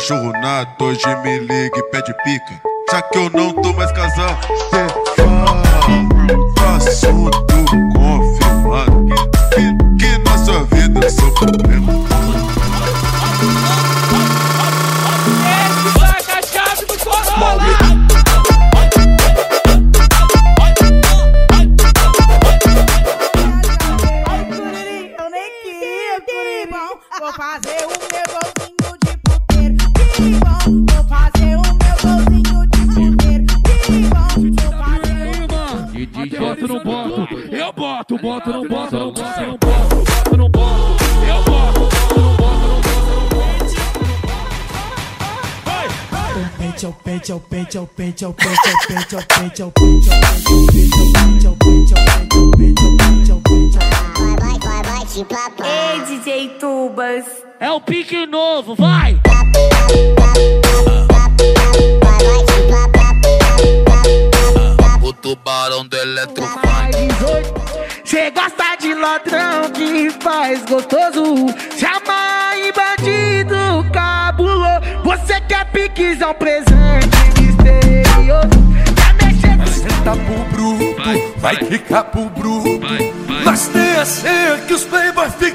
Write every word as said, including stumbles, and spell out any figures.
cachorro nato, hoje me liga e pede pica. Já que eu não tô mais casado, cê fala, assunto confirmado, que, que, que na sua vida eu sou problema. Esse vai a chave do Corolla. Eu nem queria, Curibão. Vou fazer o meu golzinho de puteiro. Curibão, vou fazer o meu golzinho de puteiro. Curibão, vou fazer o meu. D J boto, não boto. Eu boto, boto, não boto, não boto, não boto, boto, não boto. Eu boto, boto, não boto, não boto, não boto. Vai, vai. O pente, o pente, o pente, o pente, o pente, o pente, o pente, o pente, o pente, o pente, o pente, o pente, o pente. Vai, vai, vai, vai, te papai. Ei, D J Tubas. É o pique novo, vai! O tubarão do eletrofone. Cê gosta de ladrão que faz gostoso, se amarra em bandido cabuloso. Você quer piquezão presente misterioso. Quer mexer com Senta pro bruto, vai quicar pro bruto. Mas tem a senha que os playboy ficam